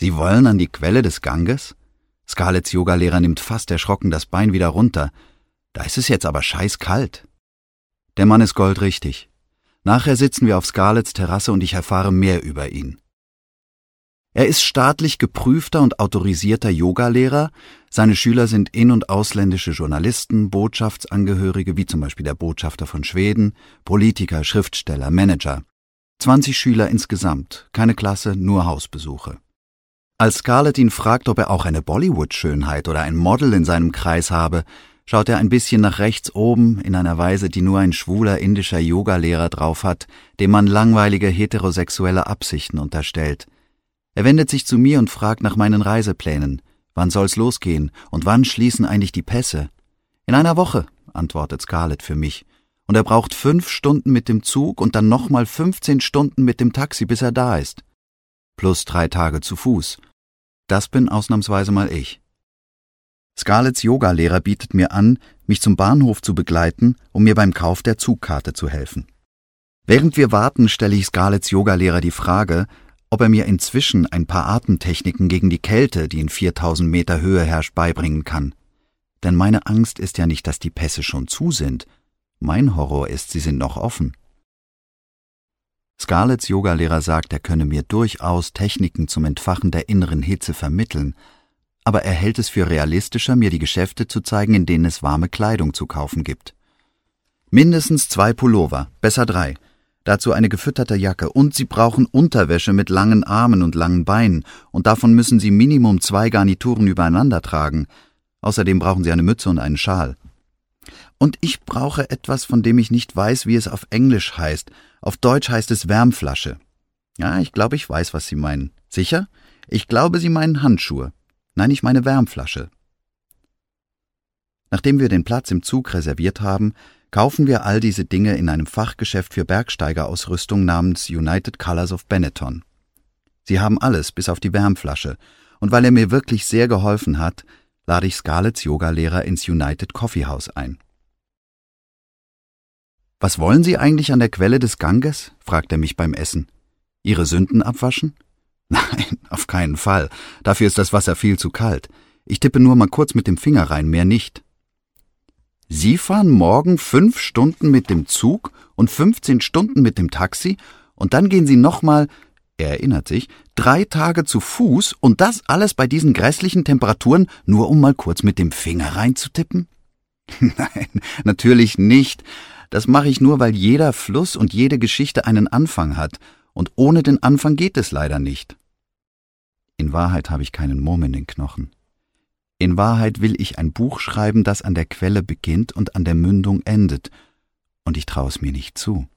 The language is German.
»Sie wollen an die Quelle des Ganges?« Scarletts Yogalehrer nimmt fast erschrocken das Bein wieder runter. »Da ist es jetzt aber scheißkalt.« Der Mann ist goldrichtig. Nachher sitzen wir auf Scarletts Terrasse und ich erfahre mehr über ihn. Er ist staatlich geprüfter und autorisierter Yogalehrer. Seine Schüler sind in- und ausländische Journalisten, Botschaftsangehörige, wie zum Beispiel der Botschafter von Schweden, Politiker, Schriftsteller, Manager. 20 Schüler insgesamt, keine Klasse, nur Hausbesuche. Als Scarlett ihn fragt, ob er auch eine Bollywood-Schönheit oder ein Model in seinem Kreis habe, schaut er ein bisschen nach rechts oben in einer Weise, die nur ein schwuler indischer Yogalehrer drauf hat, dem man langweilige heterosexuelle Absichten unterstellt. Er wendet sich zu mir und fragt nach meinen Reiseplänen. Wann soll's losgehen und wann schließen eigentlich die Pässe? In einer Woche, antwortet Scarlett für mich. Und er braucht 5 Stunden mit dem Zug und dann nochmal 15 Stunden mit dem Taxi, bis er da ist. Plus 3 Tage zu Fuß. Das bin ausnahmsweise mal ich. Scarletts Yogalehrer bietet mir an, mich zum Bahnhof zu begleiten, um mir beim Kauf der Zugkarte zu helfen. Während wir warten, stelle ich Scarletts Yogalehrer die Frage, ob er mir inzwischen ein paar Atemtechniken gegen die Kälte, die in 4000 Meter Höhe herrscht, beibringen kann. Denn meine Angst ist ja nicht, dass die Pässe schon zu sind. Mein Horror ist, sie sind noch offen. Scarletts Yogalehrer sagt, er könne mir durchaus Techniken zum Entfachen der inneren Hitze vermitteln, aber er hält es für realistischer, mir die Geschäfte zu zeigen, in denen es warme Kleidung zu kaufen gibt. Mindestens 2 Pullover, besser 3. Dazu eine gefütterte Jacke und Sie brauchen Unterwäsche mit langen Armen und langen Beinen und davon müssen Sie Minimum 2 Garnituren übereinander tragen. Außerdem brauchen Sie eine Mütze und einen Schal. Und ich brauche etwas, von dem ich nicht weiß, wie es auf Englisch heißt. Auf Deutsch heißt es Wärmflasche. Ja, ich glaube, ich weiß, was Sie meinen. Sicher? Ich glaube, Sie meinen Handschuhe. Nein, ich meine Wärmflasche. Nachdem wir den Platz im Zug reserviert haben, kaufen wir all diese Dinge in einem Fachgeschäft für Bergsteigerausrüstung namens United Colors of Benetton. Sie haben alles, bis auf die Wärmflasche, und weil er mir wirklich sehr geholfen hat, lade ich Scarletts Yogalehrer ins United Coffee House ein. »Was wollen Sie eigentlich an der Quelle des Ganges?« fragt er mich beim Essen. »Ihre Sünden abwaschen?« »Nein, auf keinen Fall. Dafür ist das Wasser viel zu kalt. Ich tippe nur mal kurz mit dem Finger rein, mehr nicht.« »Sie fahren morgen 5 Stunden mit dem Zug und 15 Stunden mit dem Taxi und dann gehen Sie nochmal, er erinnert sich, 3 Tage zu Fuß und das alles bei diesen grässlichen Temperaturen, nur um mal kurz mit dem Finger reinzutippen?« »Nein, natürlich nicht. Das mache ich nur, weil jeder Fluss und jede Geschichte einen Anfang hat und ohne den Anfang geht es leider nicht.« In Wahrheit habe ich keinen Mumm in den Knochen. In Wahrheit will ich ein Buch schreiben, das an der Quelle beginnt und an der Mündung endet, und ich traue es mir nicht zu.